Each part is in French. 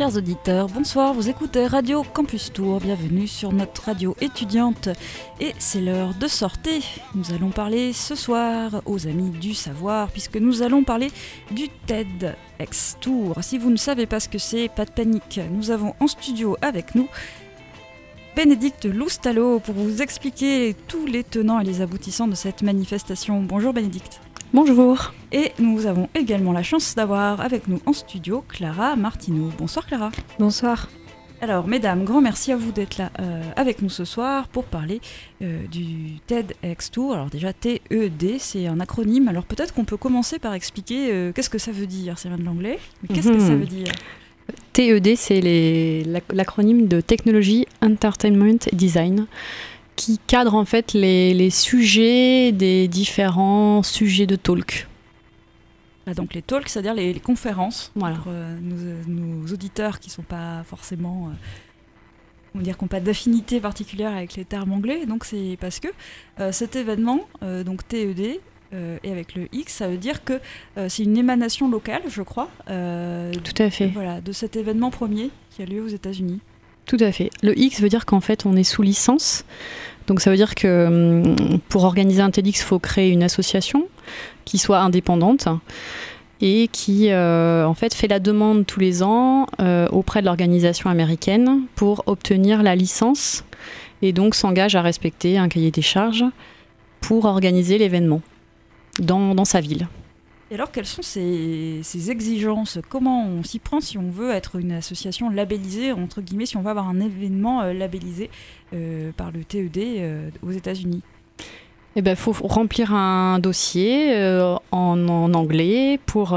Chers auditeurs, bonsoir, vous écoutez Radio Campus Tour, bienvenue sur notre radio étudiante et c'est l'heure de sortir. Nous allons parler ce soir aux amis du savoir puisque nous allons parler du TEDx Tour. Si vous ne savez pas ce que c'est, pas de panique, nous avons en studio avec nous Bénédicte Loustalot pour vous expliquer tous les tenants et les aboutissants de cette manifestation. Bonjour Bénédicte. Bonjour. Et nous avons également la chance d'avoir avec nous en studio Clara Martineau. Bonsoir Clara. Bonsoir. Alors mesdames, grand merci à vous d'être là avec nous ce soir pour parler du TEDx Tour. Alors déjà TED, c'est un acronyme. Alors peut-être qu'on peut commencer par expliquer qu'est-ce que ça veut dire. Ça vient de l'anglais, mais qu'est-ce que ça veut dire ? TED, c'est l'acronyme de Technology, Entertainment et Design, qui cadre en fait les sujets des différents sujets de talk. Donc les talks, c'est-à-dire les conférences, voilà. Pour nos auditeurs qui ne sont pas forcément, on va dire, qui n'ont pas d'affinité particulière avec les termes anglais. Donc c'est parce que cet événement, donc TED, et avec le X, ça veut dire que c'est une émanation locale, je crois. Tout à fait. Voilà, de cet événement premier qui a lieu aux États-Unis. Tout à fait. Le X veut dire qu'en fait on est sous licence. Donc ça veut dire que pour organiser un TEDx, il faut créer une association qui soit indépendante et qui en fait fait la demande tous les ans auprès de l'organisation américaine pour obtenir la licence et donc s'engage à respecter un cahier des charges pour organiser l'événement dans sa ville. Et alors, quelles sont ces exigences ? Comment on s'y prend si on veut être une association labellisée, entre guillemets, si on veut avoir un événement labellisé par le TED aux États-Unis ? Eh ben, faut remplir un dossier en anglais pour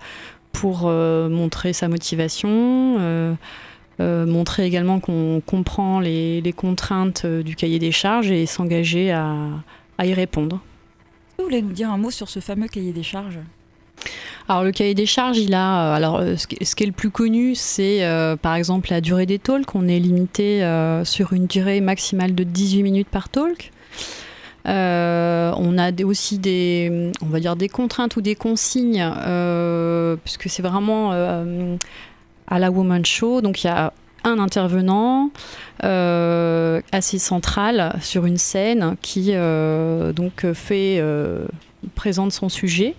montrer sa motivation, montrer également qu'on comprend les contraintes du cahier des charges et s'engager à y répondre. Vous voulez nous dire un mot sur ce fameux cahier des charges ? Alors le cahier des charges, il a ce qui est le plus connu, c'est par exemple la durée des talks. On est limité sur une durée maximale de 18 minutes par talk. On a aussi des contraintes ou des consignes, puisque c'est vraiment à la Woman Show. Donc il y a un intervenant assez central sur une scène qui présente son sujet.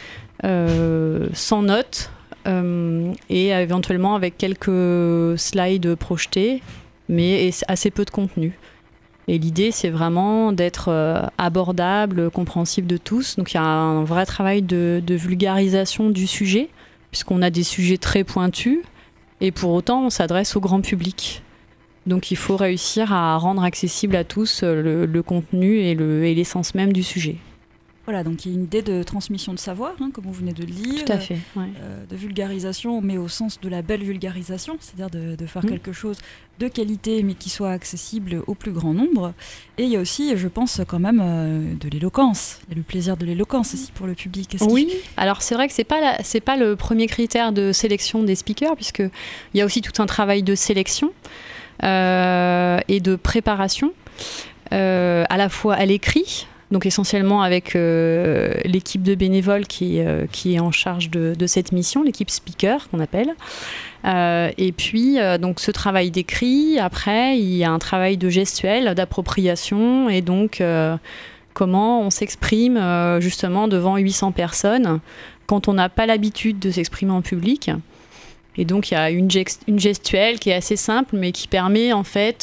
Sans notes et éventuellement avec quelques slides projetés, mais assez peu de contenu. Et l'idée, c'est vraiment d'être abordable, compréhensible de tous. Donc il y a un vrai travail de vulgarisation du sujet, puisqu'on a des sujets très pointus, et pour autant, on s'adresse au grand public. Donc il faut réussir à rendre accessible à tous le contenu et l'essence même du sujet. Voilà, donc il y a une idée de transmission de savoir, comme vous venez de le dire. Tout à fait, ouais. De vulgarisation, mais au sens de la belle vulgarisation, c'est-à-dire de faire quelque chose de qualité, mais qui soit accessible au plus grand nombre. Et il y a aussi, je pense, quand même, de l'éloquence. Il y a le plaisir de l'éloquence aussi pour le public. Oui, alors c'est vrai que c'est pas le premier critère de sélection des speakers, puisqu'il y a aussi tout un travail de sélection et de préparation, à la fois à l'écrit, donc essentiellement avec l'équipe de bénévoles qui est en charge de cette mission, l'équipe speaker qu'on appelle. Et puis donc ce travail d'écrit, après il y a un travail de gestuel, d'appropriation et donc comment on s'exprime justement devant 800 personnes quand on n'a pas l'habitude de s'exprimer en public. Et donc il y a une gestuelle qui est assez simple mais qui permet en fait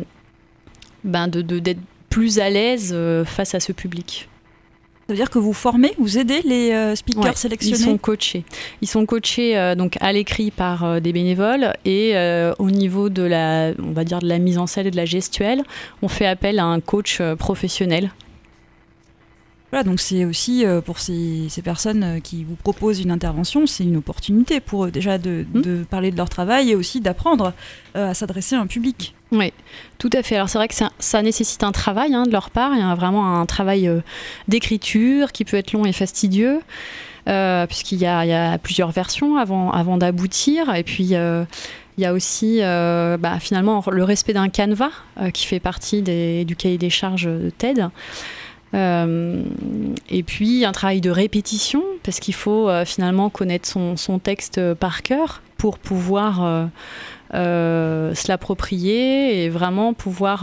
d'être plus à l'aise face à ce public. Ça veut dire que vous formez, vous aidez les speakers sélectionnés ? Ils sont coachés donc à l'écrit par des bénévoles et au niveau de la mise en scène et de la gestuelle, on fait appel à un coach professionnel. Voilà, donc c'est aussi pour ces personnes qui vous proposent une intervention, c'est une opportunité pour eux déjà de parler de leur travail et aussi d'apprendre à s'adresser à un public. Oui, tout à fait. Alors c'est vrai que ça nécessite un travail de leur part. Il y a vraiment un travail d'écriture qui peut être long et fastidieux, puisqu'il y a plusieurs versions avant d'aboutir. Et puis il y a aussi finalement le respect d'un canevas qui fait partie du cahier des charges de TED. Et puis un travail de répétition parce qu'il faut finalement connaître son texte par cœur pour pouvoir se l'approprier et vraiment pouvoir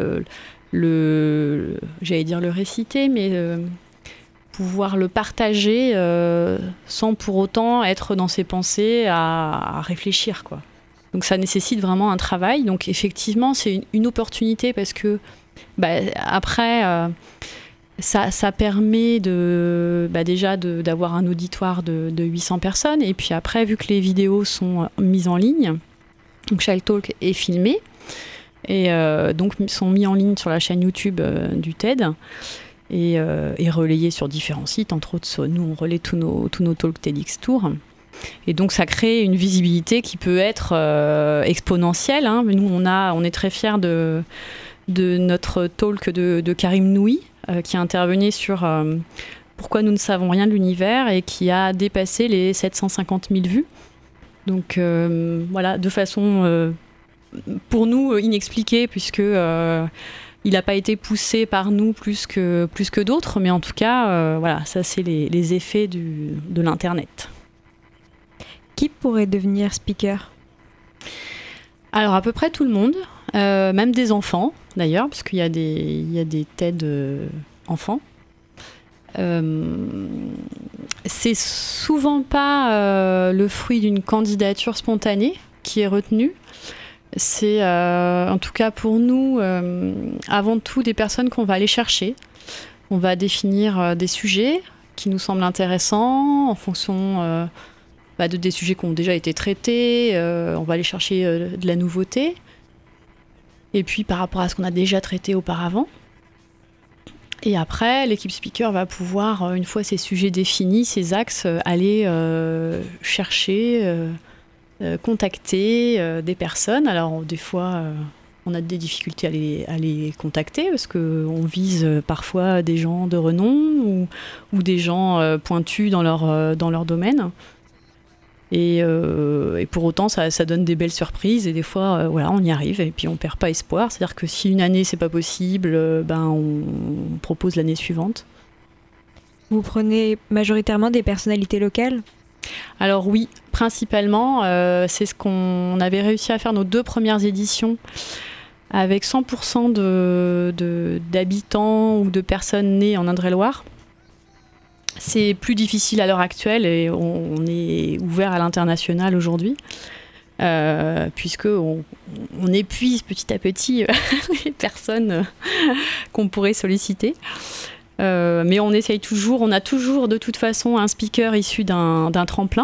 j'allais dire le réciter, mais pouvoir le partager sans pour autant être dans ses pensées à réfléchir, quoi. Donc ça nécessite vraiment un travail. Donc effectivement, c'est une opportunité parce que après, ça permet déjà d'avoir un auditoire de 800 personnes. Et puis après, vu que les vidéos sont mises en ligne, donc chaque talk est filmé et donc sont mis en ligne sur la chaîne YouTube du TED et relayés sur différents sites. Entre autres, nous, on relaie tous nos talks TEDx Tour. Et donc ça crée une visibilité qui peut être exponentielle, hein. Nous, on est très fiers de notre talk de Karim Noui, qui a intervenu sur pourquoi nous ne savons rien de l'univers et qui a dépassé les 750 000 vues. Donc voilà, de façon pour nous inexpliquée, puisque il n'a pas été poussé par nous plus que d'autres, mais en tout cas, voilà, ça c'est les effets de l'Internet. Qui pourrait devenir speaker ? Alors à peu près tout le monde, même des enfants d'ailleurs, parce qu'il y a des TED enfants. C'est souvent pas le fruit d'une candidature spontanée qui est retenue. C'est en tout cas pour nous avant tout des personnes qu'on va aller chercher. On va définir des sujets qui nous semblent intéressants en fonction des sujets qui ont déjà été traités. On va aller chercher de la nouveauté. Et puis par rapport à ce qu'on a déjà traité auparavant. Et après, l'équipe speaker va pouvoir, une fois ces sujets définis, ces axes, aller chercher, contacter des personnes. Alors des fois, on a des difficultés à les contacter parce qu'on vise parfois des gens de renom ou des gens pointus dans leur domaine. Et pour autant, ça donne des belles surprises et des fois, on y arrive et puis on perd pas espoir. C'est-à-dire que si une année c'est pas possible, on propose l'année suivante. Vous prenez majoritairement des personnalités locales ? Alors oui, principalement, c'est ce qu'on avait réussi à faire nos 2 premières éditions avec 100% d'habitants ou de personnes nées en Indre-et-Loire. C'est plus difficile à l'heure actuelle et on est ouvert à l'international aujourd'hui, puisqu'on épuise petit à petit les personnes qu'on pourrait solliciter. Mais on essaye toujours, on a toujours de toute façon un speaker issu d'un tremplin.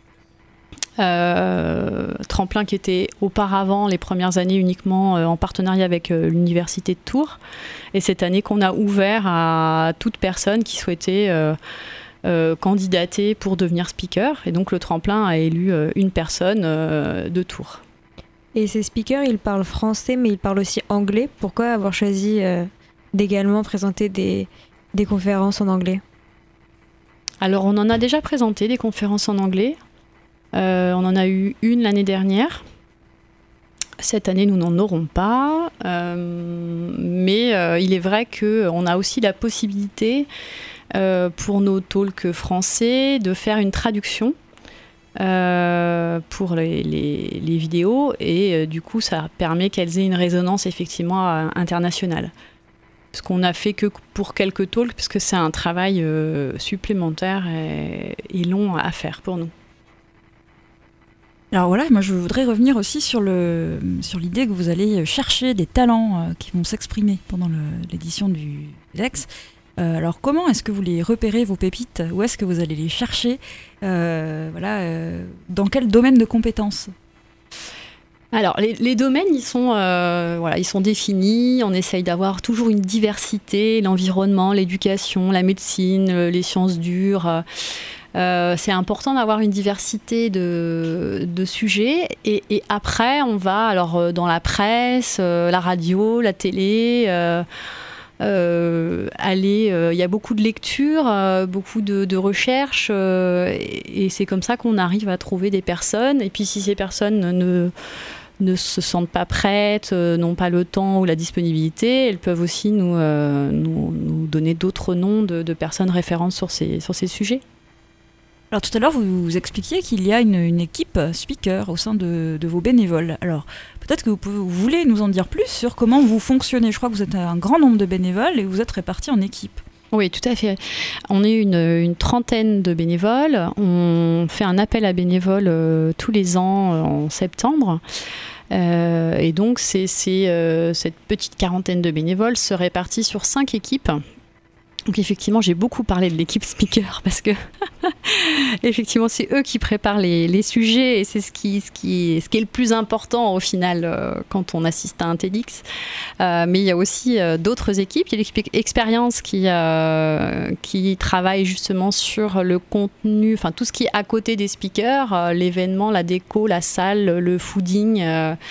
Tremplin qui était auparavant, les premières années, uniquement en partenariat avec l'université de Tours. Et cette année qu'on a ouvert à toute personne qui souhaitait candidater pour devenir speaker. Et donc le tremplin a élu une personne de Tours. Et ces speakers, ils parlent français, mais ils parlent aussi anglais. Pourquoi avoir choisi d'également présenter des conférences en anglais ? Alors on en a déjà présenté des conférences en anglais. On en a eu une l'année dernière. Cette année, nous n'en aurons pas. Mais il est vrai qu'on a aussi la possibilité, pour nos talks français, de faire une traduction pour les vidéos. Et du coup, ça permet qu'elles aient une résonance effectivement internationale. Ce qu'on a fait que pour quelques talks, parce que c'est un travail supplémentaire et long à faire pour nous. Alors voilà, moi je voudrais revenir aussi sur l'idée que vous allez chercher des talents qui vont s'exprimer pendant l'édition du TEDx. Alors comment est-ce que vous les repérez, vos pépites ? Où est-ce que vous allez les chercher ? Dans quel domaine de compétences ? Alors les domaines, ils sont définis. On essaye d'avoir toujours une diversité, l'environnement, l'éducation, la médecine, les sciences dures. C'est important d'avoir une diversité de sujets et après on va dans la presse, la radio, la télé, il y a beaucoup de lectures, beaucoup de recherches et c'est comme ça qu'on arrive à trouver des personnes. Et puis si ces personnes ne se sentent pas prêtes, n'ont pas le temps ou la disponibilité, elles peuvent aussi nous donner d'autres noms de personnes référentes sur ces sujets. Alors tout à l'heure, vous expliquiez qu'il y a une équipe speaker au sein de vos bénévoles. Alors peut-être que vous voulez nous en dire plus sur comment vous fonctionnez. Je crois que vous êtes un grand nombre de bénévoles et vous êtes répartis en équipes. Oui, tout à fait. On est une trentaine de bénévoles. On fait un appel à bénévoles tous les ans en septembre. Et donc, cette petite quarantaine de bénévoles se répartit sur 5 équipes. Donc effectivement, j'ai beaucoup parlé de l'équipe speaker parce que effectivement, c'est eux qui préparent les sujets et c'est ce qui est le plus important au final quand on assiste à un TEDx. Mais il y a aussi d'autres équipes. Il y a l'équipe Expérience qui travaille justement sur le contenu, enfin tout ce qui est à côté des speakers, l'événement, la déco, la salle, le fooding,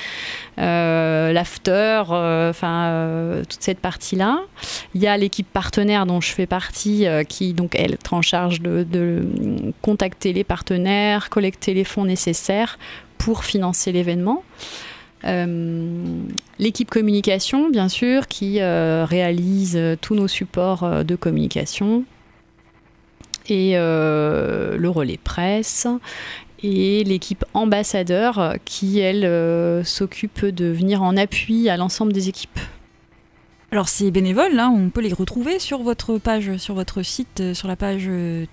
l'after, toute cette partie-là. Il y a l'équipe partenaire dont je fais partie qui donc elle est en charge de contacter les partenaires, collecter les fonds nécessaires pour financer l'événement. L'équipe communication, bien sûr, qui réalise tous nos supports de communication et le relais presse. Et l'équipe ambassadeur qui, elle, s'occupe de venir en appui à l'ensemble des équipes. Alors ces bénévoles, là, on peut les retrouver sur votre page, sur votre site, sur la page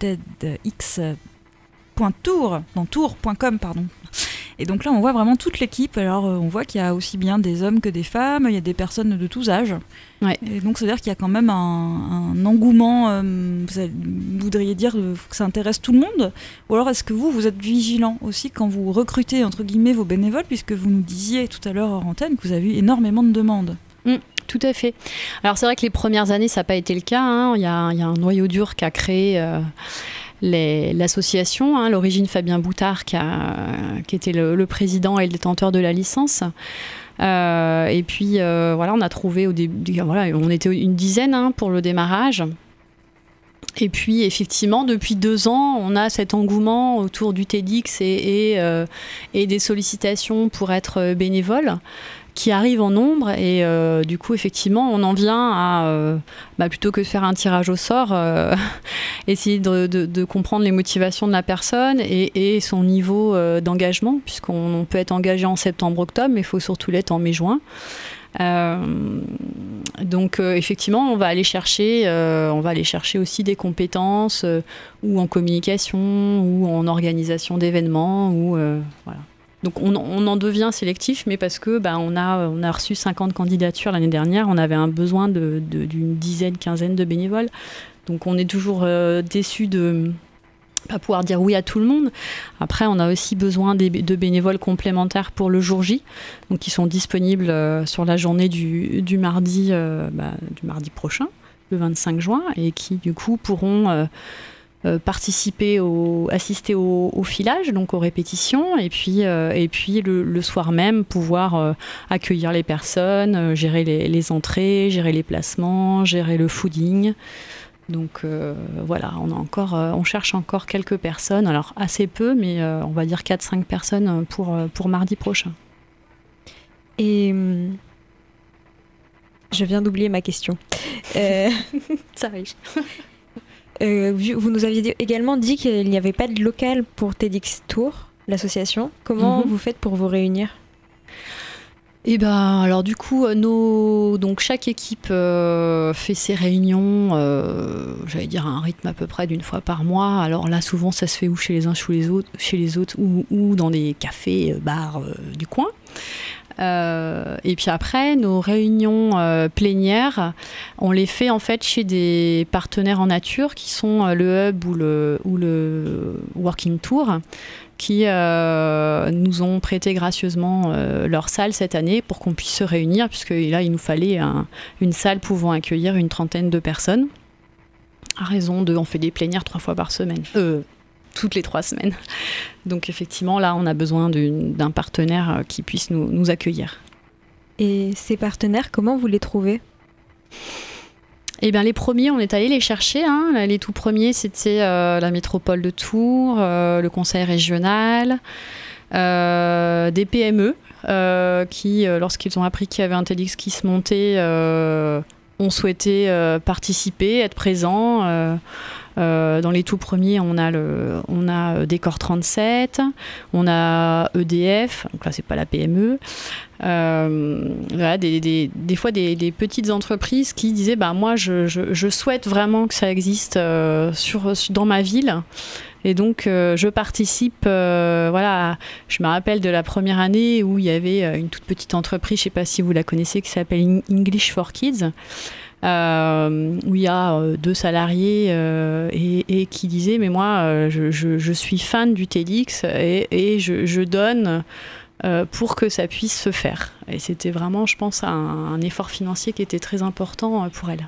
TEDx.tour.com, pardon. Et donc là, on voit vraiment toute l'équipe. Alors, on voit qu'il y a aussi bien des hommes que des femmes, il y a des personnes de tous âges. Ouais. Et donc, c'est-à-dire qu'il y a quand même un engouement. Vous voudriez dire que ça intéresse tout le monde ? Ou alors, est-ce que vous êtes vigilant aussi quand vous recrutez, entre guillemets, vos bénévoles, puisque vous nous disiez tout à l'heure hors antenne que vous avez eu énormément de demandes ? Tout à fait. Alors, c'est vrai que les premières années, ça n'a pas été le cas. Hein. Il y a un noyau dur qui a créé... l'association, l'origine Fabien Boutard qui était le président et le détenteur de la licence. Et puis on a trouvé au début, on était une dizaine pour le démarrage. Et puis effectivement, depuis 2 ans, on a cet engouement autour du TEDx et des sollicitations pour être bénévole qui arrivent en nombre et du coup effectivement on en vient à plutôt que de faire un tirage au sort essayer de comprendre les motivations de la personne et son niveau d'engagement, puisqu'on peut être engagé en septembre-octobre mais il faut surtout l'être en mai-juin. Donc effectivement on va aller chercher aussi des compétences ou en communication ou en organisation d'événements ou voilà. Donc on en devient sélectif, mais parce que on a reçu 50 candidatures l'année dernière, on avait un besoin d'une quinzaine de bénévoles. Donc on est toujours déçus de pas pouvoir dire oui à tout le monde. Après, on a aussi besoin de bénévoles complémentaires pour le jour J, donc qui sont disponibles sur la journée du mardi prochain, le 25 juin, et qui du coup pourront assister au filage, donc aux répétitions, et puis le soir même pouvoir accueillir les personnes, gérer les entrées, gérer les placements, gérer le fooding. Donc on cherche encore quelques personnes, alors assez peu, mais on va dire 4-5 personnes pour mardi prochain. Et je viens d'oublier ma question. Ça arrive. Vous nous aviez également dit qu'il n'y avait pas de local pour TEDx Tour, l'association. Comment vous faites pour vous réunir ? Et alors du coup, donc chaque équipe fait ses réunions, j'allais dire à un rythme à peu près d'une fois par mois. Alors là, souvent, ça se fait ou chez les uns, chez les autres, ou dans des cafés, bars du coin. Et puis après, nos réunions plénières, on les fait en fait chez des partenaires en nature qui sont le Hub ou le Working Tour, qui nous ont prêté gracieusement leur salle cette année pour qu'on puisse se réunir, puisque là, il nous fallait une salle pouvant accueillir une trentaine de personnes. On fait des plénières 3 fois par semaine. Toutes les 3 semaines. Donc effectivement, là, on a besoin d'un partenaire qui puisse nous accueillir. Et ces partenaires, comment vous les trouvez ? Eh bien, les premiers, on est allé les chercher. Les tout premiers, c'était la métropole de Tours, le conseil régional, des PME qui, lorsqu'ils ont appris qu'il y avait un TEDx qui se montait, ont souhaité participer, être présents. Dans les tout premiers, on a Décor 37, on a EDF, donc là c'est pas la PME. Voilà, des fois des petites entreprises qui disaient moi je souhaite vraiment que ça existe dans ma ville. Et donc, je participe, voilà, je me rappelle de la première année où il y avait une toute petite entreprise, je ne sais pas si vous la connaissez, qui s'appelle English for Kids, où il y a 2 salariés et qui disaient, mais moi, je suis fan du TEDx et je donne pour que ça puisse se faire. Et c'était vraiment, je pense, un effort financier qui était très important pour elle.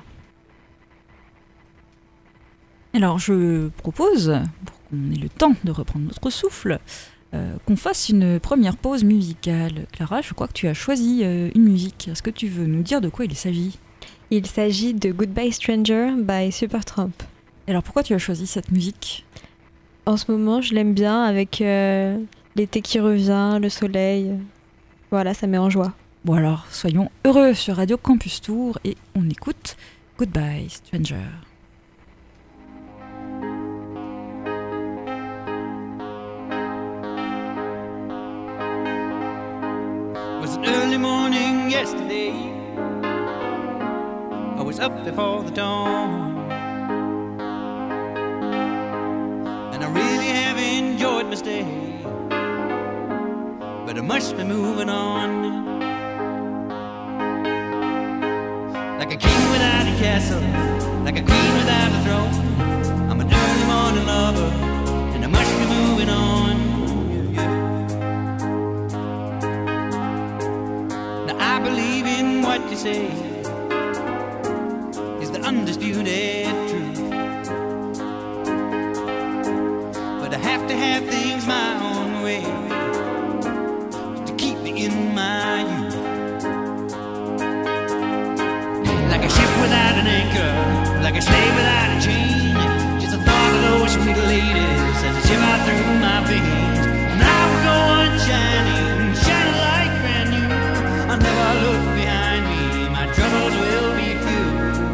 Alors, je propose, pour qu'on ait le temps de reprendre notre souffle, qu'on fasse une première pause musicale. Clara, je crois que tu as choisi une musique. Est-ce que tu veux nous dire de quoi il s'agit ? Il s'agit de Goodbye Stranger by Supertramp. Alors, pourquoi tu as choisi cette musique ? En ce moment, je l'aime bien avec l'été qui revient, le soleil. Voilà, ça met en joie. Bon alors, soyons heureux sur Radio Campus Tour et on écoute Goodbye Stranger. Early morning yesterday, I was up before the dawn, and I really have enjoyed my stay, but I must be moving on. Like a king without a castle, like a queen without a throne, I'm an early morning lover, and I must be moving on. I believe in what you say is the undisputed truth, but I have to have things my own way to keep me in my youth. Like a ship without an anchor, like a slave without a chain, just the thought of those sweet ladies as they shiver through my veins. And I will go on shining, shining like brand new. I'll never look behind me, my troubles will be few.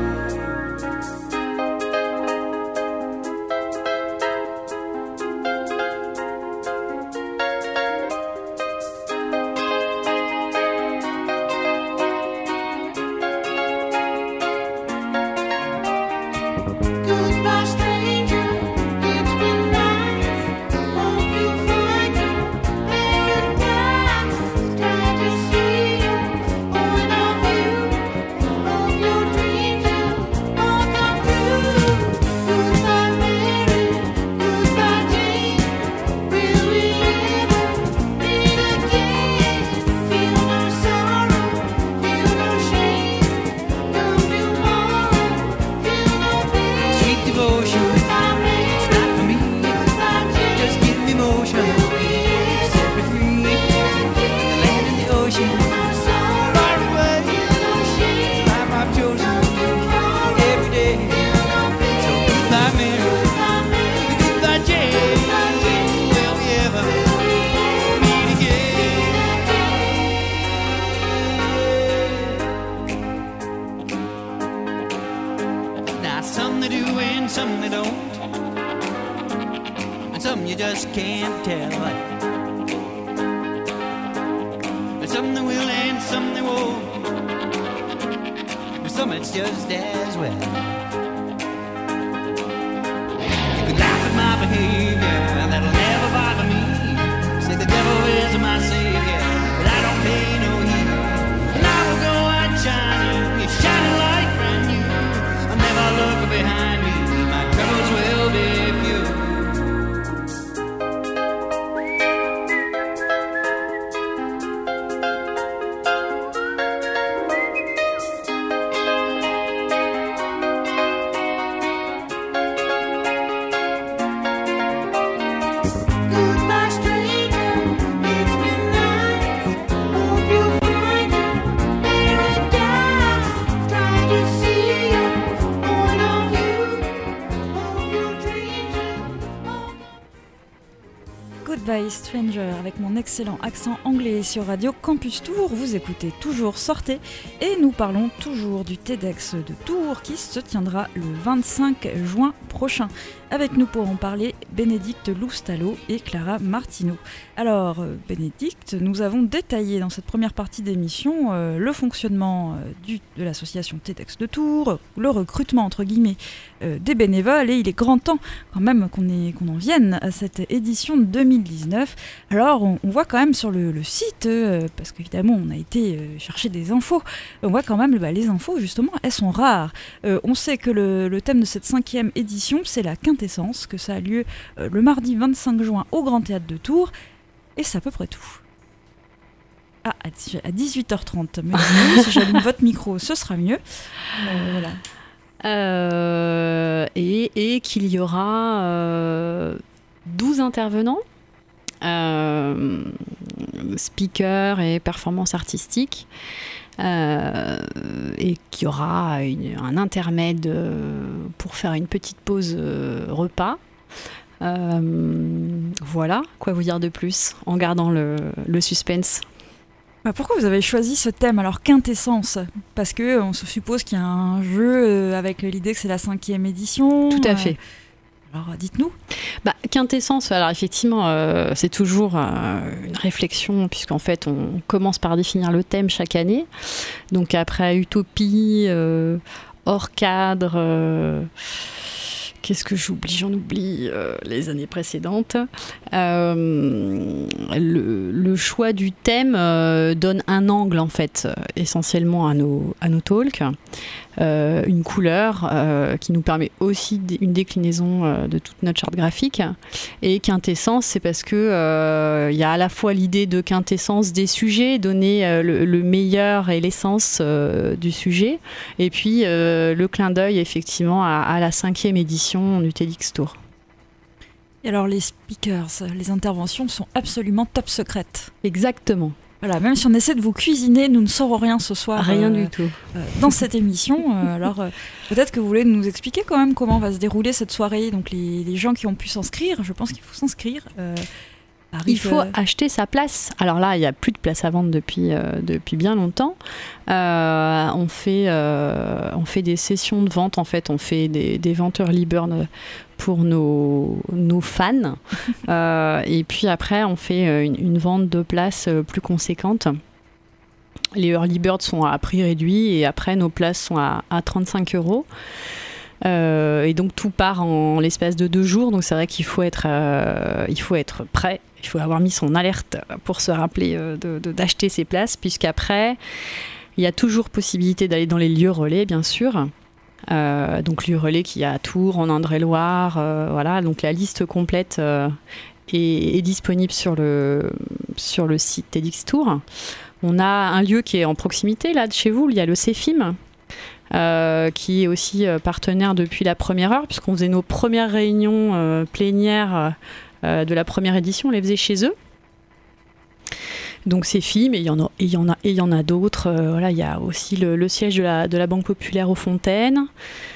Goodbye stranger, it's been nice, hope you find your paradise. Glad to see you, going off you, hope your dreams will all come true. Goodbye Mary, goodbye Jane, will we ever meet again? Feel no sorrow, feel no shame, come tomorrow, feel no pain. Sweet devotion, it's not for me, just give me motion, set me free, the land and the ocean, far away, the life I've chosen, every day. So goodbye Mary, goodbye Jane, will we ever meet again? Now some they do and some they don't, and some you just can't tell. And some they will and some they won't, but some it's just as well. You can laugh at my behavior, that'll never bother me. Say the devil is my savior, but I don't pay no heed. And I will go out shining, it's shining like brand new. I'll never look behind me, my troubles will be few. by Stranger avec mon excellent accent anglais sur Radio Campus Tour. Vous écoutez toujours Sortez et nous parlons toujours du TEDx de Tours qui se tiendra le 25 juin prochain. Avec nous pour en parler, Bénédicte Loustalot et Clara Martineau. Alors, Bénédicte, nous avons détaillé dans cette première partie d'émission le fonctionnement de l'association TEDx de Tours, le recrutement entre guillemets des bénévoles, et il est grand temps quand même qu'on en vienne à cette édition de 2019. Alors, on voit quand même sur le site, parce qu'évidemment on a été chercher des infos, on voit quand même les infos justement, elles sont rares. On sait que le thème de cette 5e édition, c'est la quintessence, que ça a lieu le mardi 25 juin au Grand Théâtre de Tours, et c'est à peu près tout. Ah, à 18h30, me dites-vous, si j'allume votre micro, ce sera mieux. Voilà. Et qu'il y aura 12 intervenants, speakers et performances artistiques, et qu'il y aura un intermède pour faire une petite pause repas. Voilà, quoi vous dire de plus en gardant le suspense. Pourquoi vous avez choisi ce thème, alors quintessence? Parce qu'on se suppose qu'il y a un jeu avec l'idée que c'est la 5e édition. Tout à fait. Alors dites-nous. Quintessence, alors effectivement, c'est toujours une réflexion, puisqu'en fait on commence par définir le thème chaque année. Donc après utopie, hors cadre... Qu'est-ce que j'oublie? J'en oublie les années précédentes. Le choix du thème donne un angle, en fait, essentiellement à nos talks. Une couleur qui nous permet aussi une déclinaison de toute notre charte graphique. Et quintessence, c'est parce que y a à la fois l'idée de quintessence des sujets, donner le meilleur et l'essence du sujet, et puis le clin d'œil effectivement à la 5e édition du TEDx Tour. Et alors les speakers, les interventions sont absolument top secrètes. Exactement. Voilà, même si on essaie de vous cuisiner, nous ne saurons rien ce soir. Rien du tout. Dans cette émission. Alors, peut-être que vous voulez nous expliquer quand même comment va se dérouler cette soirée. Donc, les gens qui ont pu s'inscrire, je pense qu'il faut s'inscrire. Il faut acheter sa place. Alors là, il n'y a plus de place à vendre depuis bien longtemps. On fait des sessions de vente. En fait, on fait des ventes early bird pour nos fans. Et puis après, on fait une vente de places plus conséquente. Les early birds sont à prix réduit et après, nos places sont à 35 €. Et donc tout part en l'espace de 2 jours, donc c'est vrai qu'il faut être prêt, il faut avoir mis son alerte pour se rappeler d'acheter ses places, puisqu'après il y a toujours possibilité d'aller dans les lieux relais, bien sûr. Donc lieux relais qu'il y a à Tours, en Indre-et-Loire, voilà, donc la liste complète est disponible sur le site TEDx Tours. On a un lieu qui est en proximité là de chez vous, il y a le CEFIM. Qui est aussi partenaire depuis la première heure, puisqu'on faisait nos premières réunions plénières de la première édition, on les faisait chez eux. Donc c'est film, et il y en a d'autres. Voilà, il y a aussi le siège de la Banque Populaire aux Fontaines,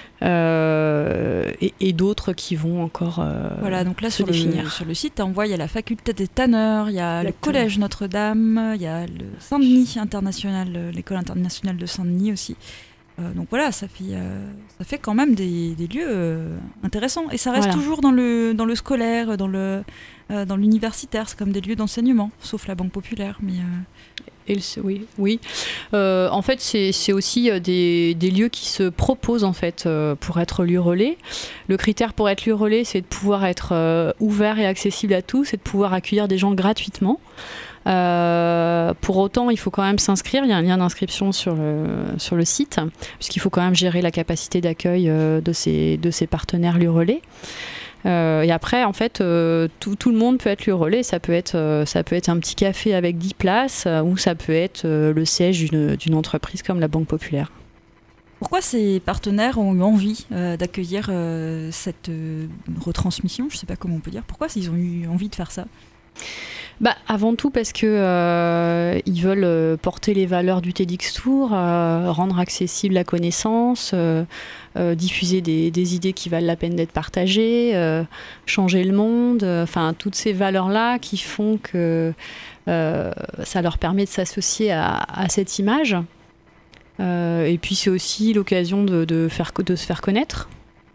et d'autres qui vont encore voilà, donc là se définir. Sur le site, on voit il y a la faculté des tanneurs, il y a le collège Notre-Dame, il y a le Saint-Denis international, l'école internationale de Saint-Denis aussi. Donc voilà, ça fait quand même des lieux intéressants. Et ça reste toujours dans le scolaire, dans l'universitaire. C'est comme des lieux d'enseignement, sauf la Banque Populaire. Mais oui. En fait, c'est aussi des lieux qui se proposent en fait pour être lieu relais. Le critère pour être lieu relais, c'est de pouvoir être ouvert et accessible à tous, et de pouvoir accueillir des gens gratuitement. Pour autant, il faut quand même s'inscrire. Il y a un lien d'inscription sur le site, puisqu'il faut quand même gérer la capacité d'accueil de ces partenaires lieux relais. Et après, en fait, tout le monde peut être lieu relais. Ça peut être un petit café avec 10 places, ou ça peut être le siège d'une entreprise comme la Banque Populaire. Pourquoi ces partenaires ont eu envie d'accueillir cette retransmission? Je ne sais pas comment on peut dire. Pourquoi ils ont eu envie de faire ça? Avant tout parce que ils veulent porter les valeurs du TEDx Tour, rendre accessible la connaissance, diffuser des idées qui valent la peine d'être partagées, changer le monde, enfin toutes ces valeurs-là qui font que ça leur permet de s'associer à cette image. Et puis c'est aussi l'occasion de se faire connaître.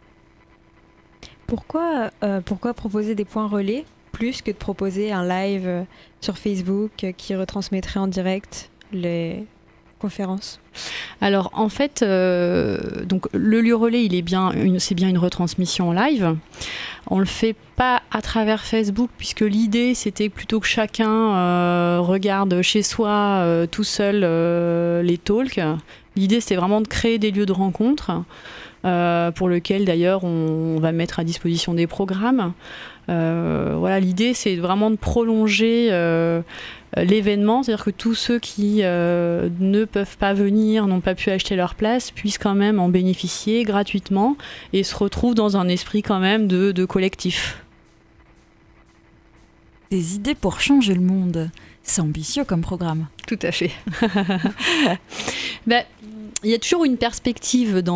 Pourquoi proposer des points relais plus que de proposer un live sur Facebook qui retransmettrait en direct les conférences? Alors en fait, donc le lieu relais, c'est bien une retransmission en live. On le fait pas à travers Facebook puisque l'idée c'était plutôt que chacun regarde chez soi tout seul les talks. L'idée c'était vraiment de créer des lieux de rencontre pour lesquels d'ailleurs on va mettre à disposition des programmes. Voilà, l'idée c'est vraiment de prolonger l'événement, c'est-à-dire que tous ceux qui ne peuvent pas venir, n'ont pas pu acheter leur place, puissent quand même en bénéficier gratuitement et se retrouvent dans un esprit quand même de collectif. Des idées pour changer le monde. C'est ambitieux comme programme. Tout à fait. Il y a toujours une perspective dans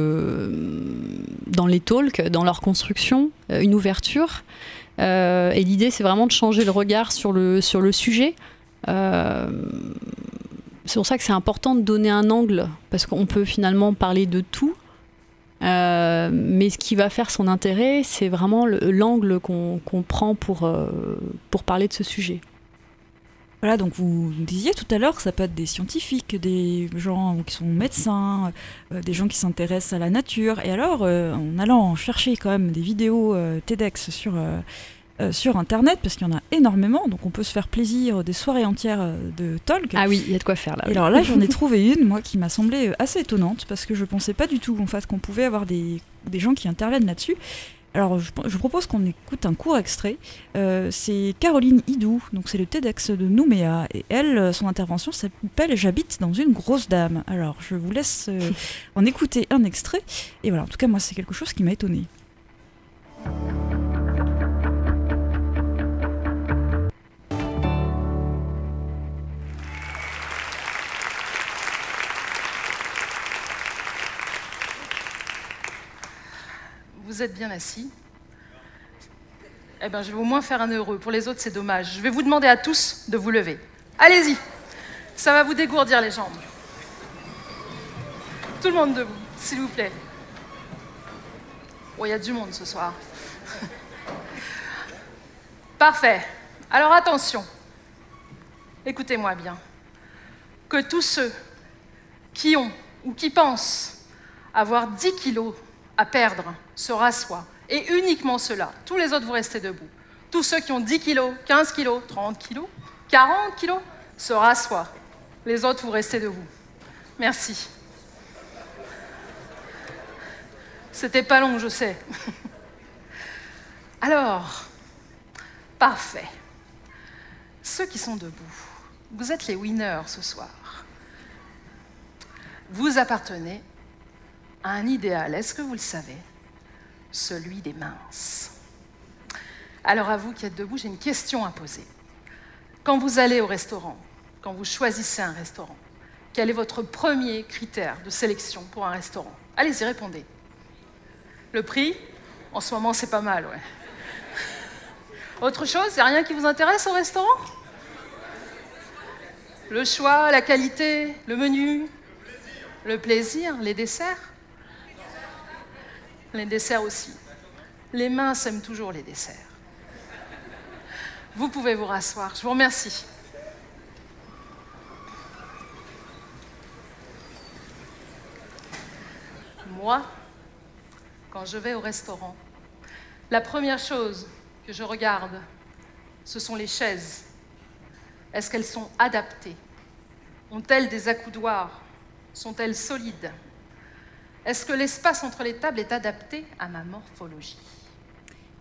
les talks, dans leur construction, une ouverture. Et l'idée, c'est vraiment de changer le regard sur le sujet. C'est pour ça que c'est important de donner un angle, parce qu'on peut finalement parler de tout. Mais ce qui va faire son intérêt, c'est vraiment l'angle qu'on prend pour parler de ce sujet. Voilà, donc vous disiez tout à l'heure que ça peut être des scientifiques, des gens qui sont médecins, des gens qui s'intéressent à la nature. Et alors, en allant chercher quand même des vidéos TEDx sur Internet, parce qu'il y en a énormément, donc on peut se faire plaisir des soirées entières de talk. Ah oui, il y a de quoi faire là. Et alors là, j'en ai trouvé une, moi, qui m'a semblé assez étonnante, parce que je pensais pas du tout, en fait, qu'on pouvait avoir des gens qui interviennent là-dessus. Alors, je propose qu'on écoute un court extrait. C'est Caroline Hidou, donc c'est le TEDx de Nouméa, et elle, son intervention s'appelle « J'habite dans une grosse dame ». Alors, je vous laisse en écouter un extrait. Et voilà, en tout cas, moi, c'est quelque chose qui m'a étonnée. Vous êtes bien assis. Eh bien, je vais au moins faire un heureux. Pour les autres, c'est dommage. Je vais vous demander à tous de vous lever. Allez-y. Ça va vous dégourdir les jambes. Tout le monde debout, s'il vous plaît. Oh, il y a du monde ce soir. Parfait. Alors attention. Écoutez-moi bien. Que tous ceux qui ont ou qui pensent avoir 10 kilos à perdre se rassoient. Et uniquement ceux-là. Tous les autres, vous restez debout. Tous ceux qui ont 10 kilos, 15 kilos, 30 kilos, 40 kilos, se rassoient. Les autres, vous restez debout. Merci. C'était pas long, je sais. Alors, parfait. Ceux qui sont debout, vous êtes les winners ce soir. Vous appartenez à un idéal, est-ce que vous le savez? Celui des minces. Alors à vous qui êtes debout, j'ai une question à poser. Quand vous allez au restaurant, quand vous choisissez un restaurant, quel est votre premier critère de sélection pour un restaurant? Allez-y, répondez. Le prix? En ce moment, c'est pas mal, ouais. Autre chose? Il n'y a rien qui vous intéresse au restaurant? Le choix, la qualité, le menu, le plaisir, les desserts? Les desserts aussi. Les minces aiment toujours les desserts. Vous pouvez vous rasseoir. Je vous remercie. Moi, quand je vais au restaurant, la première chose que je regarde, ce sont les chaises. Est-ce qu'elles sont adaptées? Ont-elles des accoudoirs? Sont-elles solides? Est-ce que l'espace entre les tables est adapté à ma morphologie?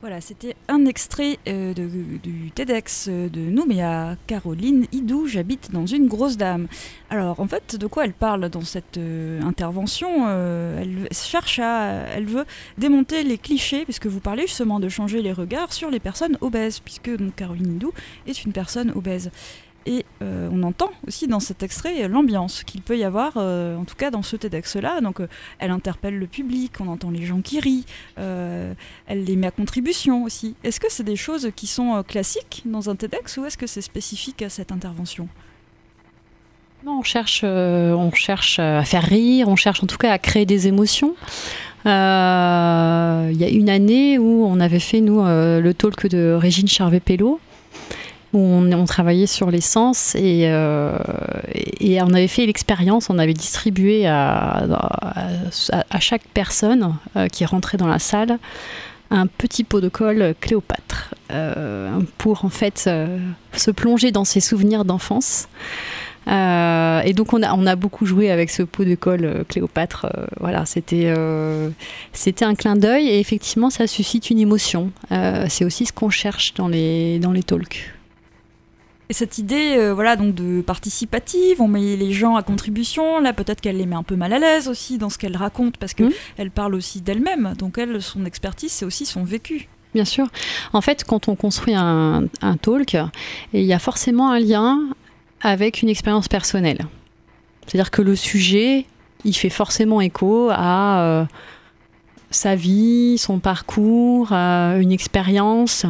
Voilà, c'était un extrait du TEDx de Nouméa, Caroline Hidou, j'habite dans une grosse dame. Alors, en fait, de quoi elle parle dans cette intervention elle veut démonter les clichés, puisque vous parlez justement de changer les regards sur les personnes obèses, puisque donc, Caroline Hidou est une personne obèse. Et on entend aussi dans cet extrait l'ambiance qu'il peut y avoir, en tout cas dans ce TEDx-là. Donc elle interpelle le public, on entend les gens qui rient, elle les met à contribution aussi. Est-ce que c'est des choses qui sont classiques dans un TEDx ou est-ce que c'est spécifique à cette intervention ? Non, on cherche à faire rire, on cherche en tout cas à créer des émotions. Il y a une année où on avait fait, nous, le talk de Régine Charvet-Pello, où on travaillait sur les sens et on avait fait l'expérience, on avait distribué à chaque personne qui rentrait dans la salle un petit pot de colle Cléopâtre pour en fait se plonger dans ses souvenirs d'enfance. Et donc on a beaucoup joué avec ce pot de colle Cléopâtre. Voilà, c'était un clin d'œil et effectivement ça suscite une émotion. C'est aussi ce qu'on cherche dans les talks. Et cette idée voilà, donc de participative, on met les gens à contribution, là peut-être qu'elle les met un peu mal à l'aise aussi dans ce qu'elle raconte, parce qu'elle parle aussi d'elle-même, donc elle, son expertise, c'est aussi son vécu. Bien sûr. En fait, quand on construit un talk, il y a forcément un lien avec une expérience personnelle. C'est-à-dire que le sujet, il fait forcément écho à sa vie, son parcours, une expérience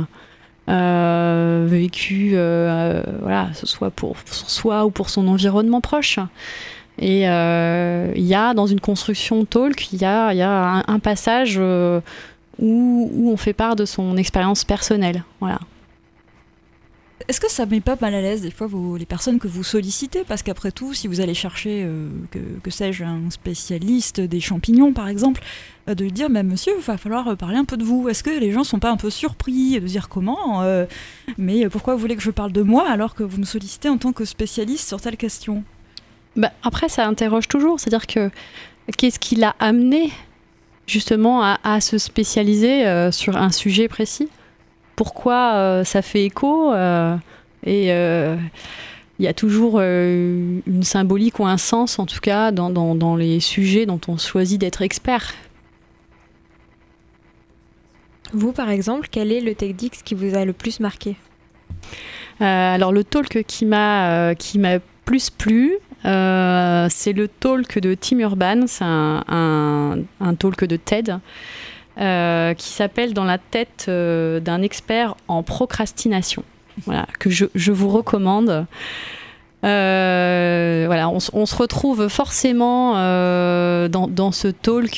vécue, voilà, ce soit pour soi ou pour son environnement proche. Et il y a dans une construction talk, il y a un passage où on fait part de son expérience personnelle. Voilà. Est-ce que ça met pas mal à l'aise des fois les personnes que vous sollicitez ? Parce qu'après tout, si vous allez chercher, que sais-je, un spécialiste des champignons par exemple, de lui dire, monsieur, il va falloir parler un peu de vous. Est-ce que les gens sont pas un peu surpris de dire comment mais pourquoi vous voulez que je parle de moi alors que vous me sollicitez en tant que spécialiste sur telle question ? Après, ça interroge toujours. C'est-à-dire que qu'est-ce qui l'a amené justement à se spécialiser sur un sujet précis ? Pourquoi ça fait écho et il y a toujours une symbolique ou un sens, en tout cas, dans les sujets dont on choisit d'être expert. Vous, par exemple, quel est le TEDx qui vous a le plus marqué ? Alors, le talk qui m'a plus plu, c'est le talk de Tim Urban. C'est un talk de TED. Qui s'appelle Dans la tête d'un expert en procrastination. Voilà, que je vous recommande. Voilà, on se retrouve forcément dans ce talk.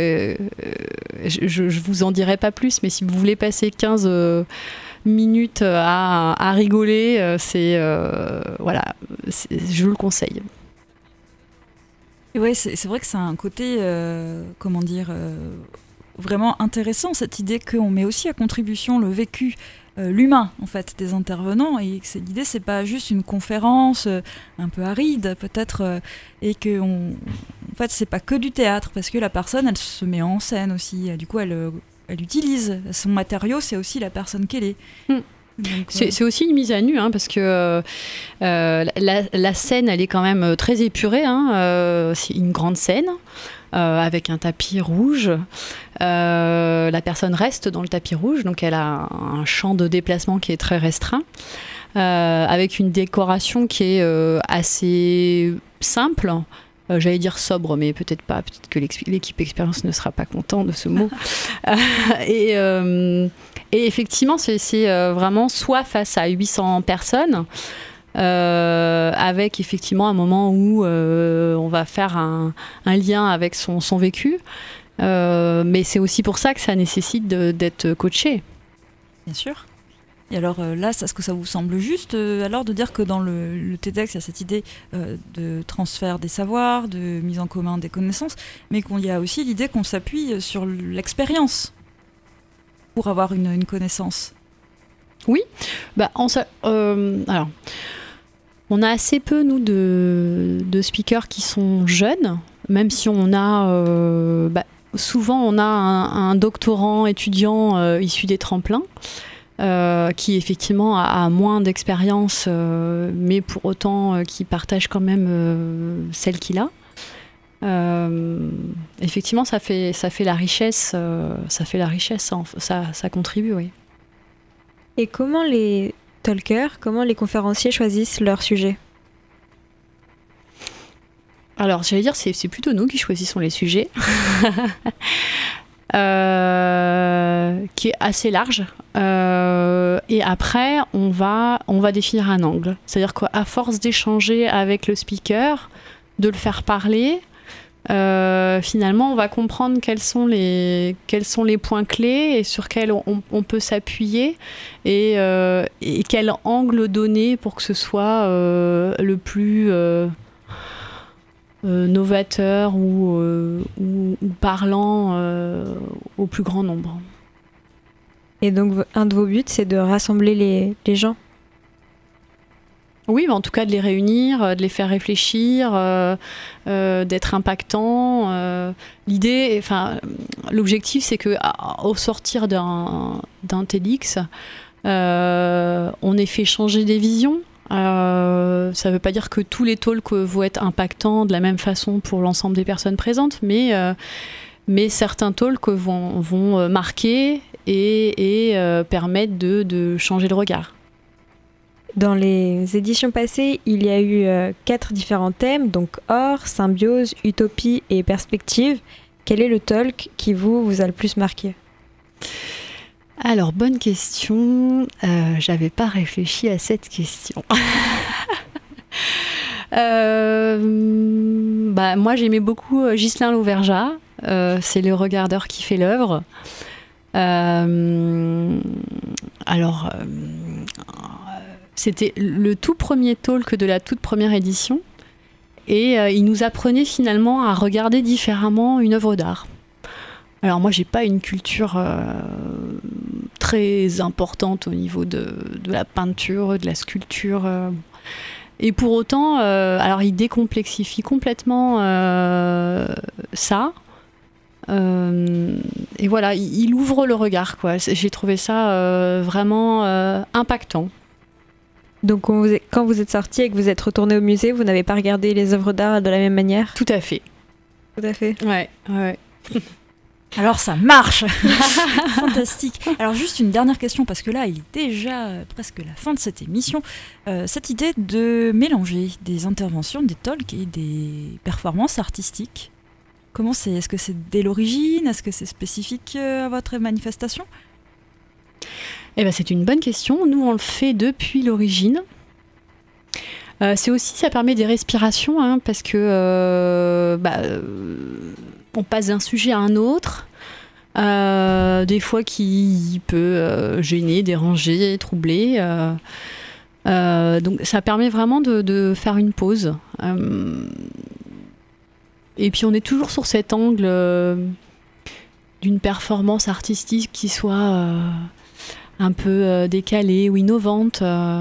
Je vous en dirai pas plus, mais si vous voulez passer 15 minutes à rigoler, voilà, je vous le conseille. Ouais, c'est vrai que c'est un côté, comment dire, vraiment intéressant, cette idée qu'on met aussi à contribution le vécu, l'humain en fait des intervenants, et que l'idée c'est pas juste une conférence un peu aride peut-être, et que en fait c'est pas que du théâtre, parce que la personne elle se met en scène aussi, du coup elle utilise son matériau, c'est aussi la personne qu'elle est. Donc, c'est aussi une mise à nu, parce que la scène, elle est quand même très épurée. C'est une grande scène avec un tapis rouge. La personne reste dans le tapis rouge, donc elle a un champ de déplacement qui est très restreint, avec une décoration qui est assez simple. J'allais dire sobre, mais peut-être pas. Peut-être que l'équipe expérience ne sera pas content de ce mot. Et effectivement, c'est vraiment soit face à 800 personnes, avec effectivement un moment où on va faire un lien avec son vécu. Mais c'est aussi pour ça que ça nécessite d'être coaché. Bien sûr. Et alors là, est-ce que ça vous semble juste alors de dire que dans le TEDx, il y a cette idée de transfert des savoirs, de mise en commun des connaissances, mais qu'il y a aussi l'idée qu'on s'appuie sur l'expérience pour avoir une connaissance? Oui. Alors, on a assez peu, nous, de speakers qui sont jeunes, même si on a souvent, on a un doctorant étudiant issu des tremplins qui effectivement a moins d'expérience, mais pour autant qui partage quand même celle qu'il a. Effectivement, ça fait la richesse. Ça contribue, oui. Et comment les talkers, comment les conférenciers choisissent leur sujet? Alors, j'allais dire, c'est plutôt nous qui choisissons les sujets, qui est assez large. Et après, on va définir un angle. C'est-à-dire qu'à force d'échanger avec le speaker, de le faire parler, finalement, on va comprendre quels sont les points clés et sur quels on peut s'appuyer et quel angle donner pour que ce soit le plus novateur ou parlant au plus grand nombre. Et donc, un de vos buts, c'est de rassembler les gens? Oui, mais en tout cas de les réunir, de les faire réfléchir, d'être impactant. L'objectif, c'est que au sortir d'un TEDx, on ait fait changer des visions. Ça ne veut pas dire que tous les talks vont être impactants de la même façon pour l'ensemble des personnes présentes, mais certains talks vont marquer et permettre de changer le regard. Dans les éditions passées, il y a eu 4 différents thèmes, donc or, symbiose, utopie et perspective. Quel est le talk qui vous a le plus marqué? Alors, bonne question. J'avais pas réfléchi à cette question. Moi, j'aimais beaucoup Ghislain Lauvergeat. C'est le regardeur qui fait l'œuvre. C'était le tout premier talk de la toute première édition. Et il nous apprenait finalement à regarder différemment une œuvre d'art. Alors moi, j'ai pas une culture très importante au niveau de la peinture, de la sculpture. Et pour autant, alors il décomplexifie complètement ça. Et voilà, il ouvre le regard, quoi. J'ai trouvé ça vraiment impactant. Donc quand vous êtes sorti et que vous êtes retourné au musée, vous n'avez pas regardé les œuvres d'art de la même manière? Tout à fait. Tout à fait. Ouais. Alors ça marche. Fantastique. Alors juste une dernière question, parce que là il est déjà presque la fin de cette émission. Cette idée de mélanger des interventions, des talks et des performances artistiques, est-ce que c'est dès l'origine? Est-ce que c'est spécifique à votre manifestation? Eh ben, c'est une bonne question. Nous, on le fait depuis l'origine. C'est aussi, ça permet des respirations, hein, parce que on passe d'un sujet à un autre, des fois qui peut gêner, déranger, troubler. Donc, ça permet vraiment de faire une pause. Et puis, on est toujours sur cet angle d'une performance artistique qui soit un peu décalée ou innovante.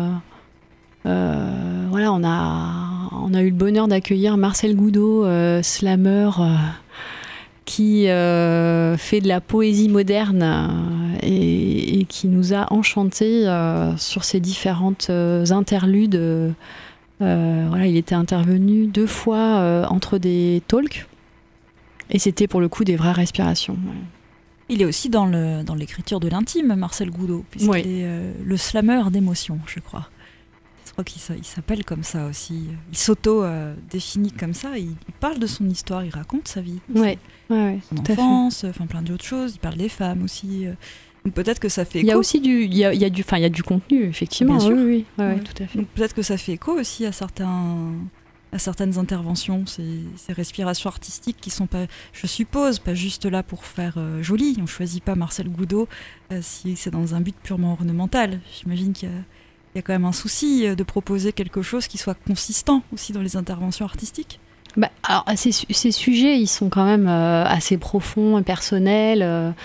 Voilà, on a eu le bonheur d'accueillir Marcel Goudot, slammer, qui fait de la poésie moderne et qui nous a enchantés sur ces différentes interludes. Voilà, il était intervenu 2 fois entre des talks et c'était pour le coup des vraies respirations. Il est aussi dans l'écriture de l'intime, Marcel Goudot, puisqu'il est le slammer d'émotion, je crois. Je crois qu'il s'appelle comme ça aussi. Il s'auto-définit comme ça. Il parle de son histoire, il raconte sa vie. Ouais, son enfance, enfin plein d'autres choses. Il parle des femmes aussi. Donc peut-être que ça fait écho. Il y a aussi il y a du contenu, effectivement. Bien sûr. Oui, tout à fait. Donc peut-être que ça fait écho aussi à certaines interventions, ces respirations artistiques qui sont pas, je suppose, pas juste là pour faire joli. On choisit pas Marcel Goudot si c'est dans un but purement ornemental. J'imagine qu'il y a quand même un souci de proposer quelque chose qui soit consistant aussi dans les interventions artistiques. Alors, ces sujets, ils sont quand même assez profonds et personnels.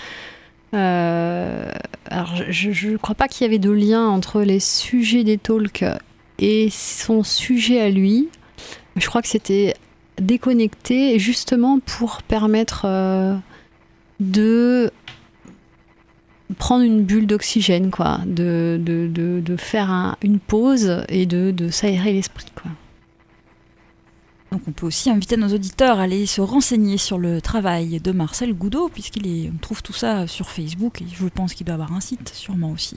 Alors, je ne crois pas qu'il y avait de lien entre les sujets des talks et son sujet à lui. Je crois que c'était déconnecté justement pour permettre de prendre une bulle d'oxygène, quoi, de faire une pause et de s'aérer l'esprit, quoi. Donc on peut aussi inviter nos auditeurs à aller se renseigner sur le travail de Marcel Goudot, on trouve tout ça sur Facebook, et je pense qu'il doit avoir un site, sûrement aussi.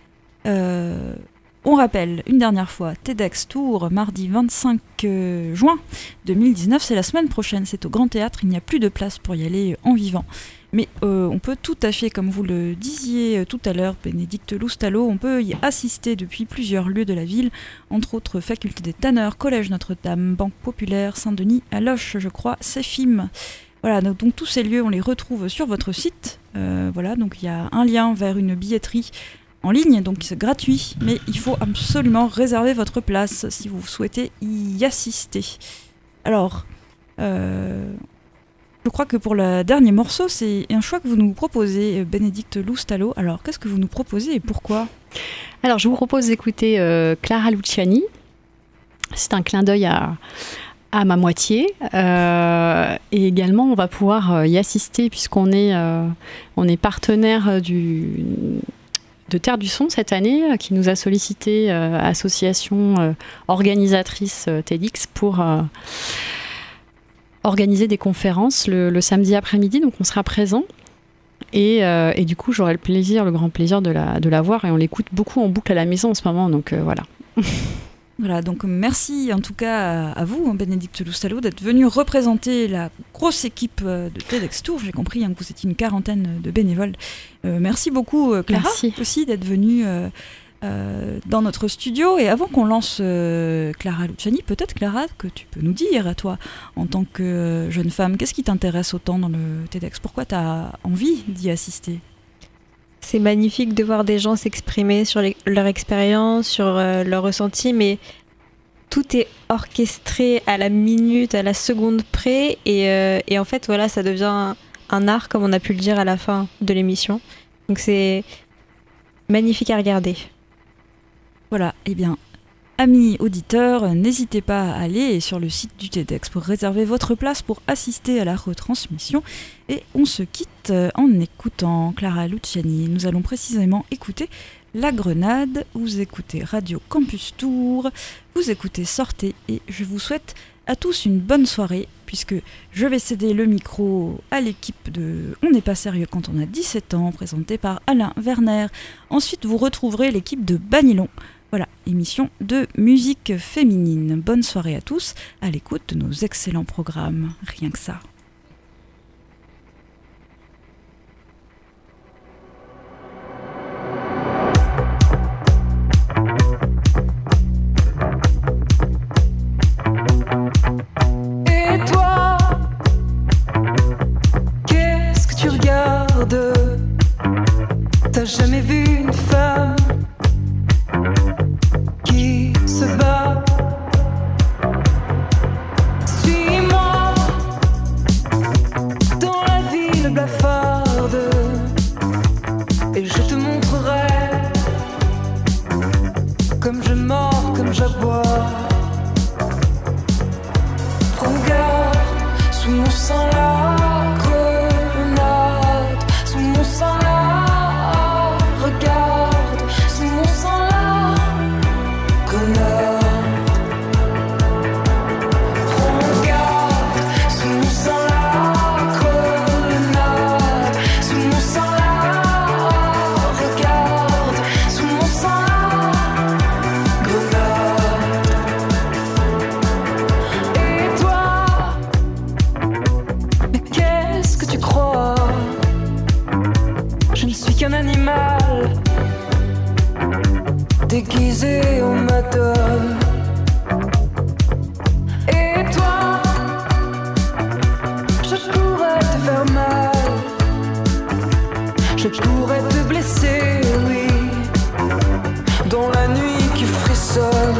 On rappelle une dernière fois, TEDx Tour, mardi 25 juin 2019, c'est la semaine prochaine, c'est au Grand Théâtre, il n'y a plus de place pour y aller en vivant. Mais on peut tout à fait, comme vous le disiez tout à l'heure, Bénédicte Loustalot, on peut y assister depuis plusieurs lieux de la ville, entre autres Faculté des Tanneurs, Collège Notre-Dame, Banque Populaire, Saint-Denis, à Loche, je crois, Cefim. Voilà, donc tous ces lieux, on les retrouve sur votre site. Voilà, donc il y a un lien vers une billetterie en ligne, donc c'est gratuit, mais il faut absolument réserver votre place si vous souhaitez y assister. Alors, je crois que pour le dernier morceau, c'est un choix que vous nous proposez, Bénédicte Loustalot. Alors, qu'est-ce que vous nous proposez et pourquoi ? Alors, je vous propose d'écouter Clara Luciani. C'est un clin d'œil à ma moitié. Et également, on va pouvoir y assister puisqu'on est partenaire de Terre du Son cette année, qui nous a sollicité, association organisatrice TEDx, pour organiser des conférences le samedi après-midi, donc on sera présent. Et du coup, j'aurai le grand plaisir de la voir, et on l'écoute beaucoup en boucle à la maison en ce moment, donc voilà. Voilà, donc merci en tout cas à vous, Bénédicte Loustalot, d'être venu représenter la grosse équipe de TEDx Tour. J'ai compris que vous étiez une quarantaine de bénévoles. Merci beaucoup, Clara, Merci. aussi d'être venue dans notre studio. Et avant qu'on lance Clara Luciani, peut-être, Clara, que tu peux nous dire, à toi, en tant que jeune femme, qu'est-ce qui t'intéresse autant dans le TEDx ? Pourquoi tu as envie d'y assister ? C'est magnifique de voir des gens s'exprimer sur leur expérience, sur leur ressenti, mais tout est orchestré à la minute, à la seconde près, et en fait, voilà, ça devient un art, comme on a pu le dire à la fin de l'émission. Donc c'est magnifique à regarder. Voilà, eh bien, amis auditeurs, n'hésitez pas à aller sur le site du TEDx pour réserver votre place pour assister à la retransmission. Et on se quitte en écoutant Clara Luciani. Nous allons précisément écouter La Grenade. Vous écoutez Radio Campus Tour, vous écoutez Sortez, et je vous souhaite à tous une bonne soirée, puisque je vais céder le micro à l'équipe de On n'est pas sérieux quand on a 17 ans, présentée par Alain Werner. Ensuite, vous retrouverez l'équipe de Banilon. Voilà, émission de musique féminine. Bonne soirée à tous, à l'écoute de nos excellents programmes. Rien que ça. Et toi, qu'est-ce que tu regardes ? T'as jamais vu une femme qui se bat? Suis-moi dans la ville blafarde, et je te montrerai comme je mords, comme j'aboie. Regarde, sous mon sang la grenade, sous mon sang la, regarde, sous mon sang la grenade. Regarde, sous mon sang la grenade, sous mon sang la, regarde, sous mon sang la grenade. Et toi, mais qu'est-ce que tu crois? Je ne suis qu'un animal déguisé en madone. Et toi, je pourrais te faire mal, je pourrais te blesser, oui, dans la nuit qui frissonne.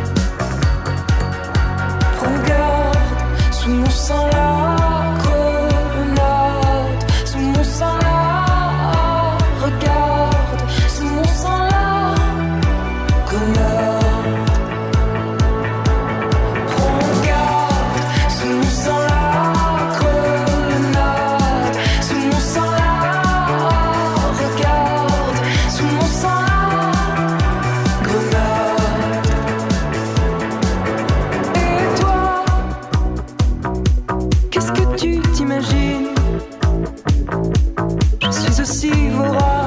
Regarde, sous mon sang la grenade, sous mon sang la, regarde, sous mon sang la grenade. Regarde, sous mon sang la grenade, sous mon sang ceci vaudra